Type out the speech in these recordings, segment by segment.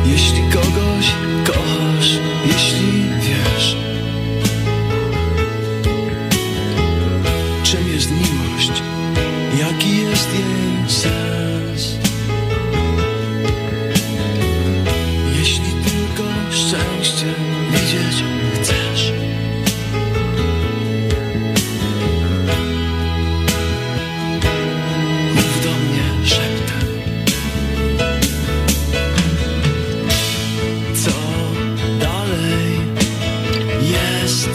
Jeśli kogoś kochasz, jeśli wiesz, czym jest miłość, jaki jest jej sens. Jeśli tylko szczęście widzieć chcesz, mów do mnie szeptem. Co dalej jest?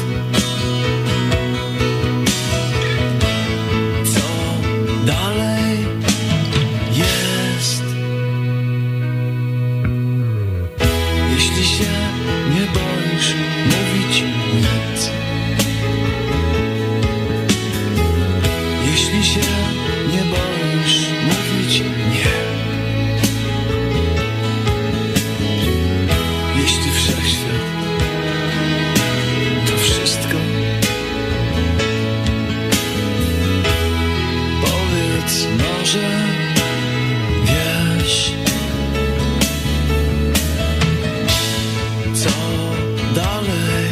Co dalej jest? Jeśli się nie boisz mówić nic, jeśli się nie boisz mówić nie, jeśli wszechświat to wszystko, powiedz może wiesz, co dalej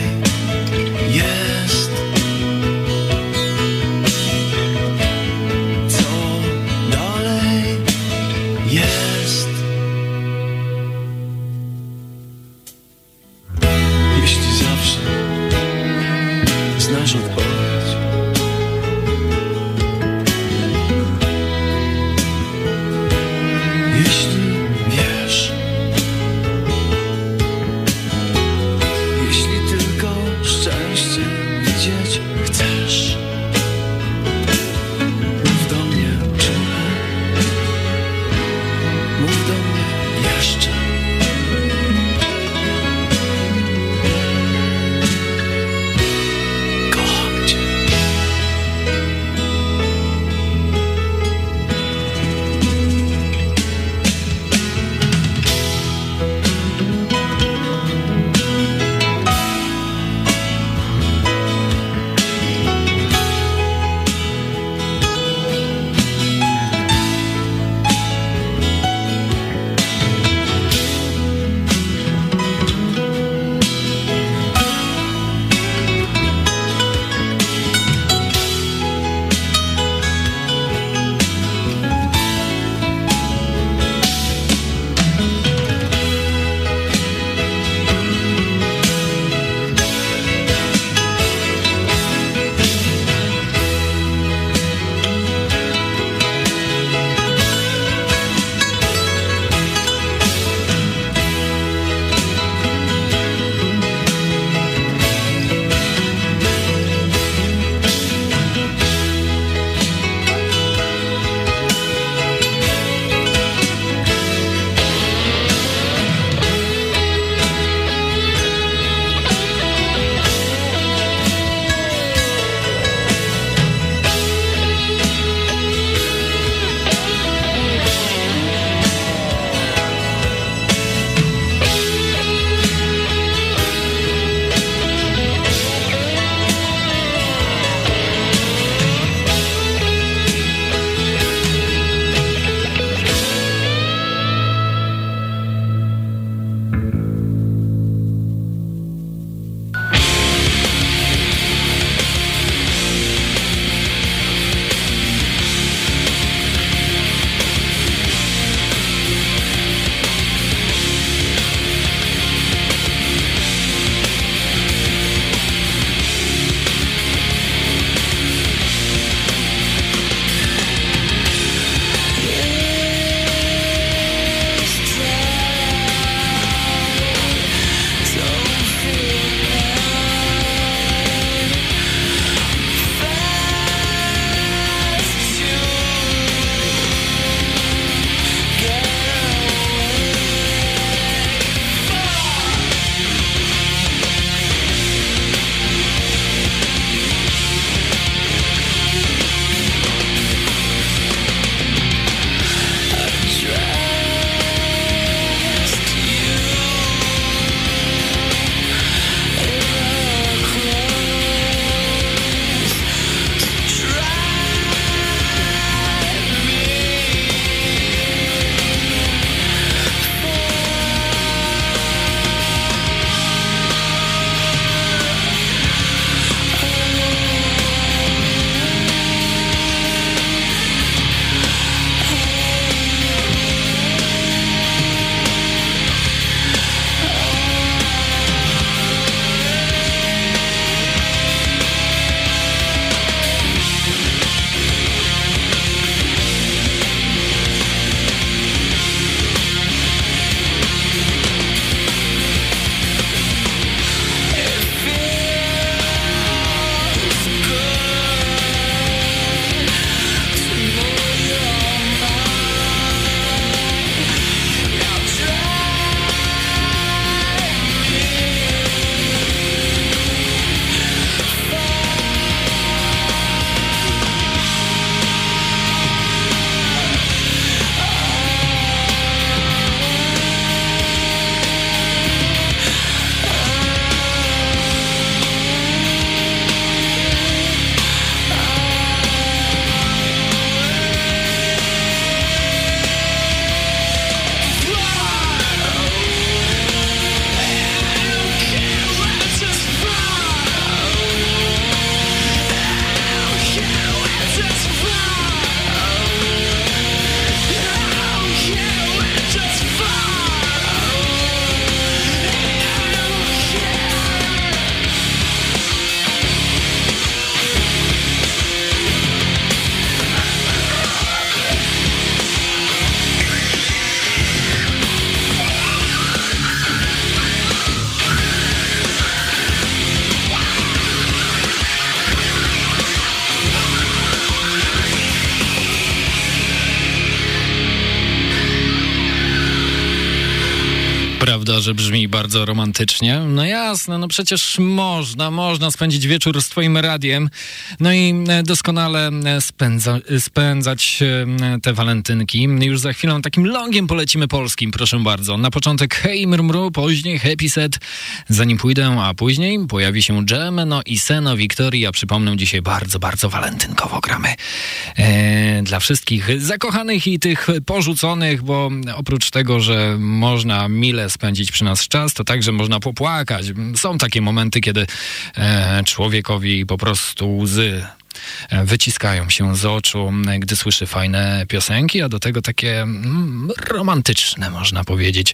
Prawda, że brzmi bardzo romantycznie? No jasne, no przecież można spędzić wieczór z twoim radiem, no i doskonale spędzać te walentynki. Już za chwilę takim longiem polecimy polskim, proszę bardzo. Na początek Hej Mrmru, później Happy Set, zanim pójdę, a później pojawi się Jam, no i Seno Wiktorii, a przypomnę, dzisiaj bardzo, bardzo walentynkowo gramy. Dla wszystkich zakochanych i tych porzuconych, bo oprócz tego, że można mile spędzić przy nas czas, to także można popłakać. Są takie momenty, kiedy człowiekowi po prostu łzy wyciskają się z oczu, gdy słyszy fajne piosenki, a do tego takie romantyczne, można powiedzieć.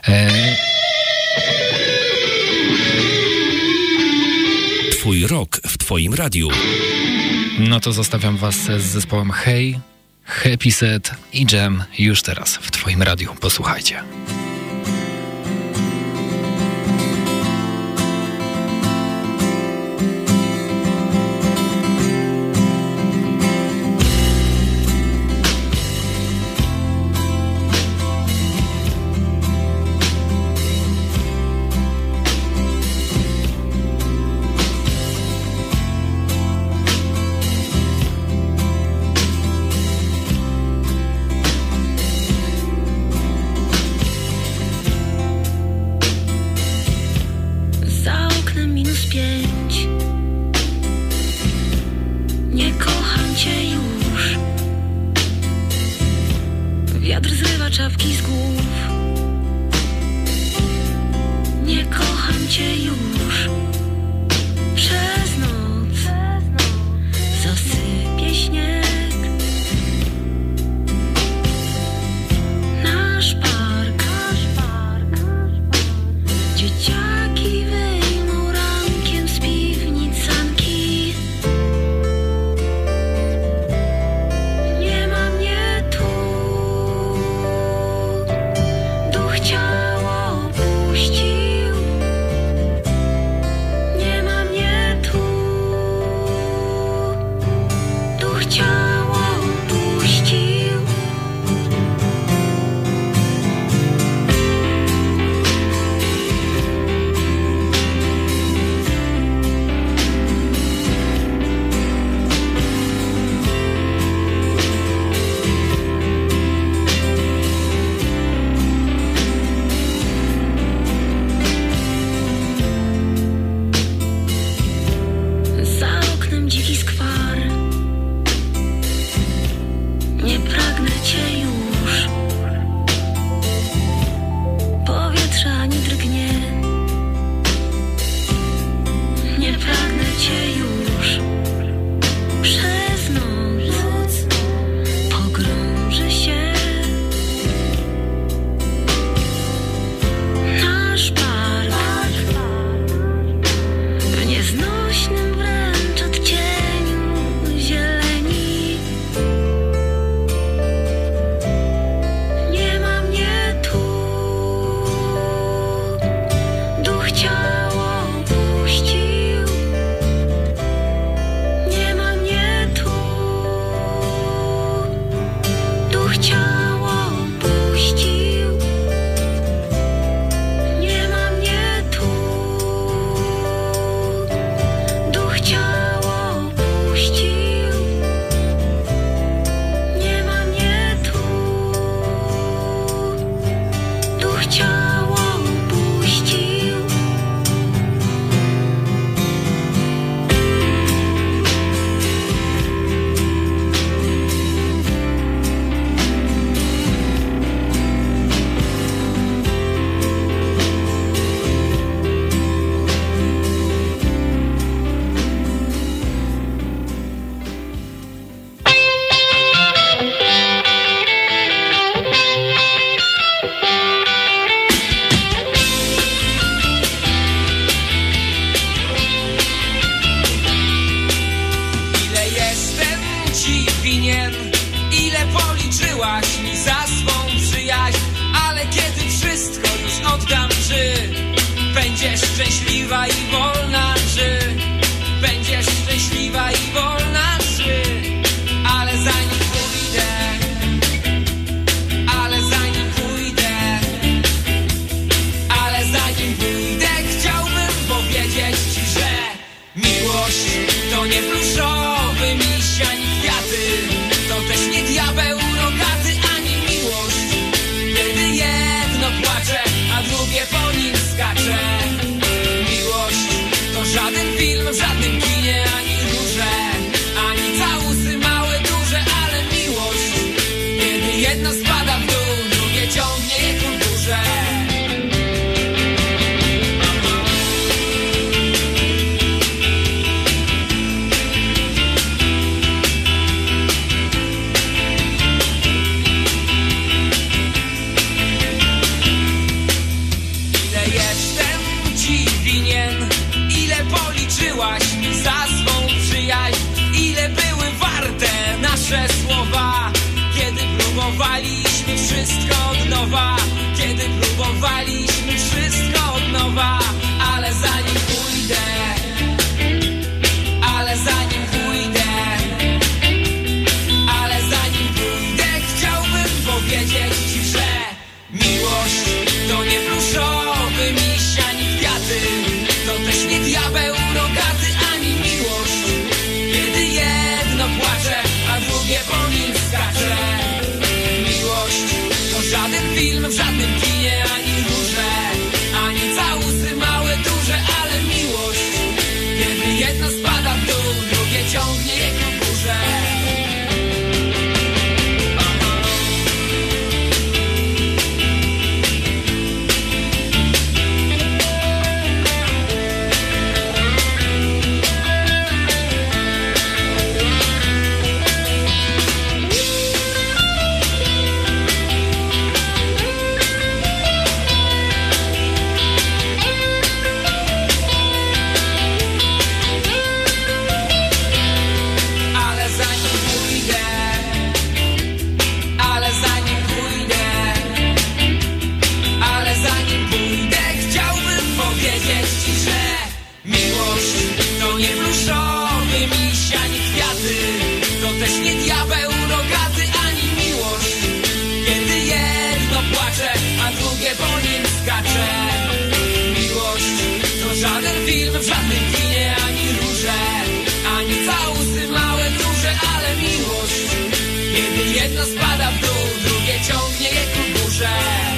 Twój rok w twoim radiu. No to zostawiam was z zespołem Hej, Happy Set i Jam już teraz w twoim radiu. Posłuchajcie. szczęśliwa i wolna, czy będziesz szczęśliwa i wolna, czy ale zanim pójdę, jestem ci winien. Ile policzyłaś za swą przyjaźń? Ile były warte nasze słowa? Kiedy próbowaliśmy wszystko od nowa, kiedy próbowaliśmy wszystko od nowa. Ale zanim pójdę, ale zanim pójdę, ale zanim pójdę, chciałbym powiedzieć ci, że miłość to nie pluszowy miś ani kwiaty, to też nie diabeł rogaty ani miłość. Kiedy jedno płacze, a drugie po nim skacze. Miłość to żaden film w żadnym kinie, ani róże, ani całusy małe, duże, ale miłość. Kiedy jedno spada w dół, drugie ciągnie je ku górze. W żadnym kinie ani róże, ani całusy małe, duże, ale miłość. Kiedy jedno spada w dół, drugie ciągnie je ku górze.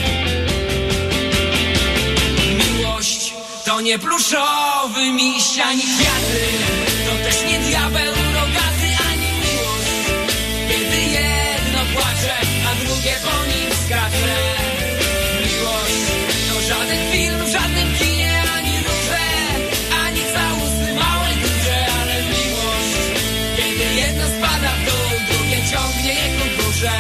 Miłość to nie pluszowy miś ani kwiaty, to też nie diabeł rogaty ani miłość. Kiedy jedno płacze, a drugie po nim skacze. Miłość to żaden film w żadnym kinie. Jedno spada w dół, drugie ciągnie je ku górze.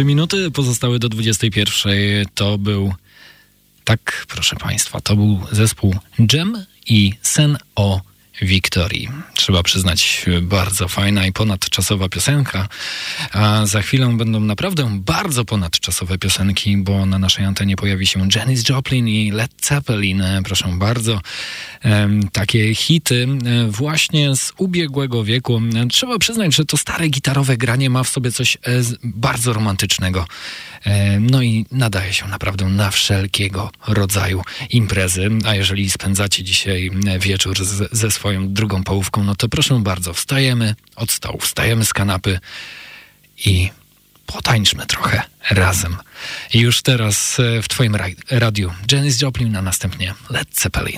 3 minuty pozostały do 21. To był, tak proszę Państwa, to był zespół Dżem i Sen o Wiktorii. Trzeba przyznać, bardzo fajna i ponadczasowa piosenka. A za chwilę będą naprawdę bardzo ponadczasowe piosenki, bo na naszej antenie pojawi się Janis Joplin i Led Zeppelin. Proszę bardzo, takie hity właśnie z ubiegłego wieku. Trzeba przyznać, że to stare gitarowe granie ma w sobie coś bardzo romantycznego. No i nadaje się naprawdę na wszelkiego rodzaju imprezy. A jeżeli spędzacie dzisiaj wieczór ze swoją drugą połówką, no to proszę bardzo, wstajemy od stołu, wstajemy z kanapy i potańczmy trochę razem. I już teraz w Twoim radiu Janis Joplin, a następnie Led Zeppelin.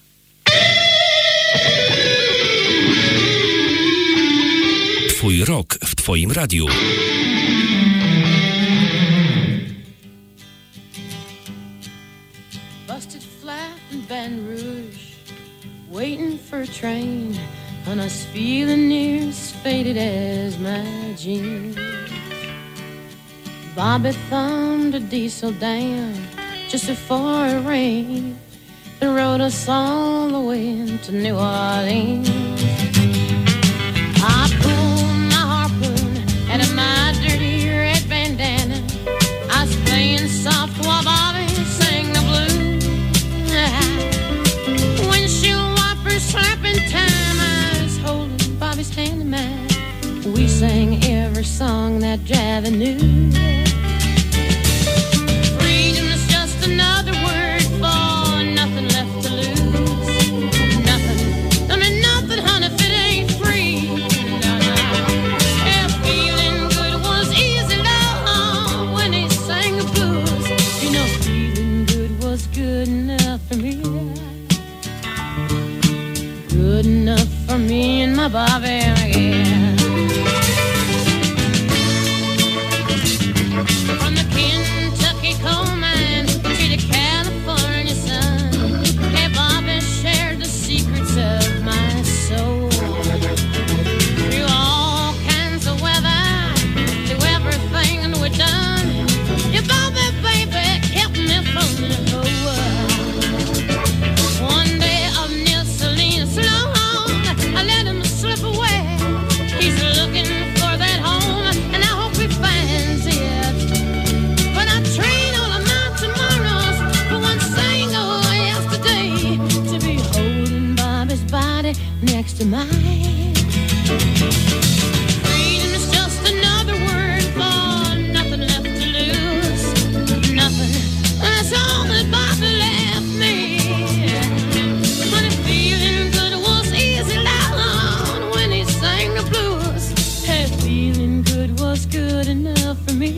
Twój rok w Twoim radiu. Busted flat in Baton Rouge, waiting for a train, and I was feeling near as faded as my jeans. Bobby thumbed a diesel down just before it rained and rode us all the way to New Orleans. I pulled my harpoon out of my dirty red bandana. I was playing soft while Bobby sang the blues. Windshield wipers slapping time, I was holding Bobby's hand in mine. We sang every song that Javi knew. Freedom is just another word for nothing left to lose. Nothing, don't mean nothing, honey, if it ain't free. No, no. Yeah, feeling good was easy, love, when he sang the blues. You know, feeling good was good enough for me. Good enough for me and my Bobby, yeah. From the Kentucky coal mine to the California sun, hey, Bobby shared the secrets of my soul. Through all kinds of weather, through everything we've done, yeah, Bobby, baby, kept me from the whole world. One day of Neil Salinas long, I let him slip away. He's looking for that home, and I hope he finds it. But I trade all of my tomorrows for one single yesterday, to be holding Bobby's body next to mine. Freedom is just another word for nothing left to lose. Nothing, that's all that Bobby left me. But if feeling good was easy, loud when he sang the blues, hey, feeling good was good enough for me.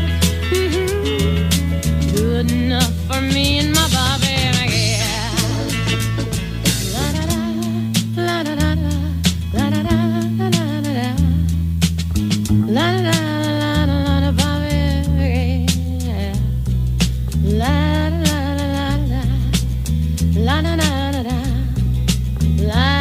Good enough for me and my Bobby, yeah. La da da, la da da da, la da da la da da da, la da da la da Bobby, yeah. La da da la da, la da da da, la.